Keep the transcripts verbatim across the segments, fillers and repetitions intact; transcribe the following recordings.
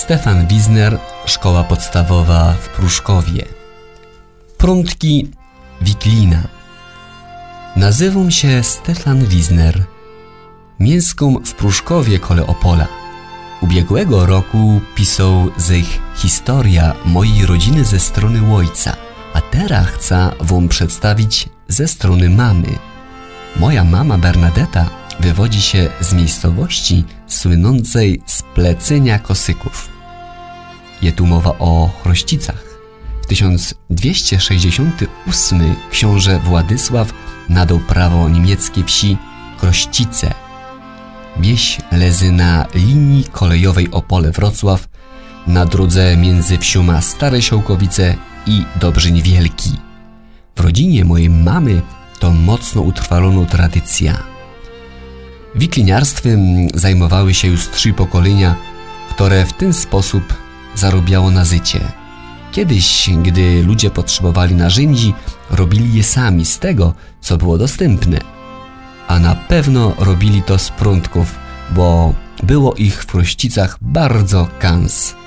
Stefan Wizner, szkoła podstawowa w Pruszkowie. Prądki Wiklina. Nazywam się Stefan Wizner. Mieszkam w Pruszkowie koło Opola. Ubiegłego roku pisał z ich historia mojej rodziny ze strony ojca, a teraz chcę wam przedstawić ze strony mamy. Moja mama Bernadeta wywodzi się z miejscowości słynącej z plecenia kosyków. Jest tu mowa o Chrościcach. W tysiąc dwieście sześćdziesiątym ósmym książę Władysław nadał prawo niemieckiej wsi Chrościce. Wieś leży na linii kolejowej Opole-Wrocław, na drodze między wsioma Stare Siołkowice i Dobrzyń Wielki. W rodzinie mojej mamy to mocno utrwaloną tradycja. Wikliniarstwem zajmowały się już trzy pokolenia, które w ten sposób zarabiało na życie. Kiedyś, gdy ludzie potrzebowali narzędzi, robili je sami z tego, co było dostępne. A na pewno robili to z prądków, bo było ich w Chrościcach bardzo kans.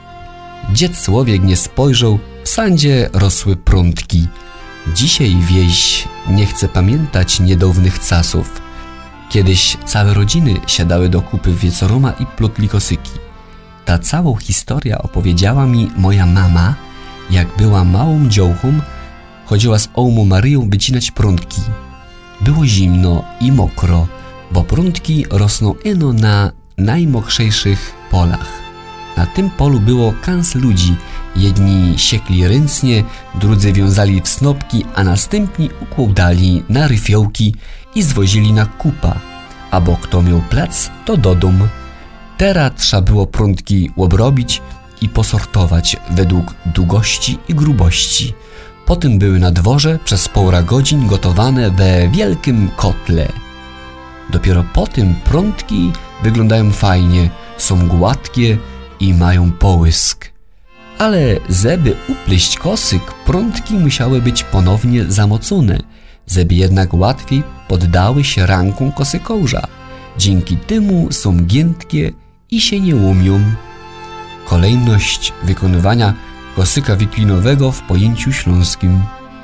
Dziad człowiek nie spojrzał, w sandzie rosły prądki. Dzisiaj wieś nie chce pamiętać niedawnych czasów. Kiedyś całe rodziny siadały do kupy wieczoroma i plotli kosyki. Ta całą historia opowiedziała mi moja mama, jak była małą dziołchą, chodziła z ołmą Maryją wycinać prądki. Było zimno i mokro, bo prądki rosną eno na najmokrzejszych polach. Na tym polu było kans ludzi. Jedni siekli ręcznie, drudzy wiązali w snopki, a następni układali na ryfiołki i zwozili na kupa, albo kto miał plac, to do domu. Teraz trzeba było prądki obrobić i posortować według długości i grubości. Potem były na dworze przez półtora godzin gotowane we wielkim kotle. Dopiero potem prądki wyglądają fajnie, są gładkie i mają połysk. Ale żeby upleść kosyk, prądki musiały być ponownie zamocone, żeby jednak łatwiej poddały się rankom kosykołża. Dzięki temu są giętkie i się nie łumią. Kolejność wykonywania kosyka wiklinowego w pojęciu śląskim.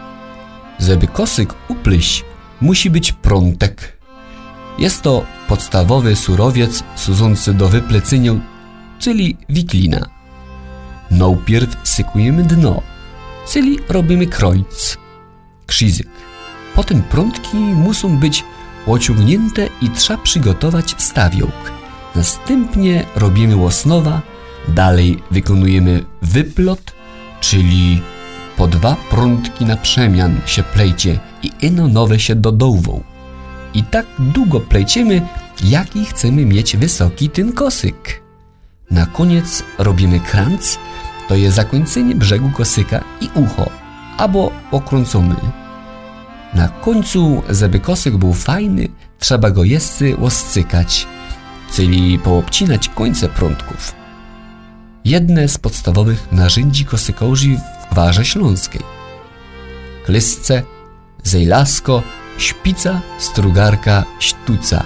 Żeby kosyk upleść, musi być prątek. Jest to podstawowy surowiec służący do wyplecenia, czyli wiklina. Najpierw sykujemy dno, czyli robimy krojc, krzyżyk. Potem prądki muszą być ociągnięte i trzeba przygotować stawiołk. Następnie robimy osnowa, dalej wykonujemy wyplot, czyli po dwa prądki na przemian się plejcie i eno nowe się dodową. I tak długo plejciemy, jaki chcemy mieć wysoki ten kosyk. Na koniec robimy kranc, to jest zakończenie brzegu kosyka i ucho, albo okrącony. Na końcu, żeby kosyk był fajny, trzeba go jeszcze oscykać, czyli poobcinać końce prądków. Jedne z podstawowych narzędzi kosykołży w gwarze śląskiej. Klysce, zejlasko, szpica, strugarka, sztuca.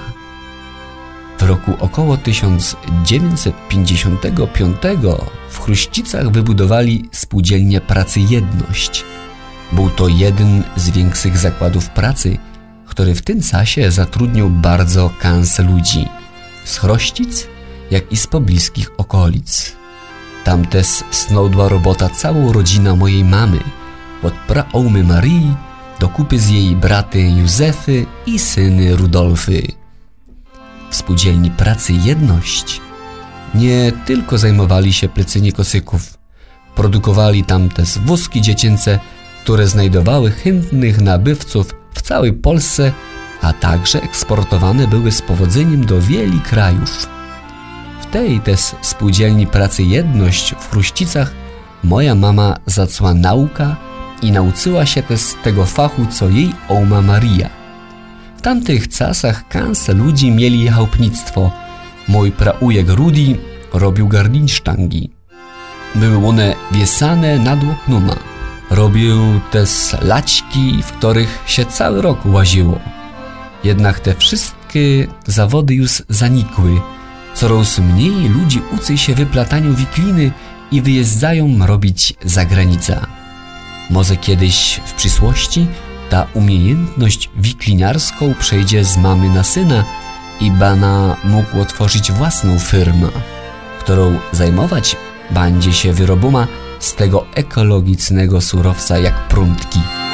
W roku około tysiąc dziewięćset pięćdziesiątego piątego w Chrościcach wybudowali spółdzielnię Pracy Jedność. Był to jeden z większych zakładów pracy, który w tym czasie zatrudniał bardzo kans ludzi. Z Chrościc, jak i z pobliskich okolic. Tam też snodła robota całą rodzina mojej mamy, od praołmy Maryi do kupy z jej braty Józefy i syny Rudolfy. W spółdzielni Pracy Jedność nie tylko zajmowali się pleceniem kosyków, produkowali tam też wózki dziecięce, które znajdowały chętnych nabywców w całej Polsce, a także eksportowane były z powodzeniem do wielu krajów. W tej też spółdzielni Pracy Jedność w Chrościcach moja mama zacła nauka i nauczyła się też tego fachu, co jej ołma Maria. W tamtych czasach kanse ludzi mieli chałupnictwo. Mój praujek Rudy robił garnisztangi. Były one wiesane nad oknoma. Robił też laćki, w których się cały rok łaziło. Jednak te wszystkie zawody już zanikły, coraz mniej ludzi uczy się wyplataniu wikliny i wyjeżdżają robić za granicę. Może kiedyś w przyszłości ta umiejętność wikliniarską przejdzie z mamy na syna i bana mógł otworzyć własną firmę, którą zajmować będzie się wyroboma z tego ekologicznego surowca jak prątki.